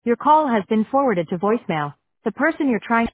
Your call has been forwarded to voicemail. The person you're trying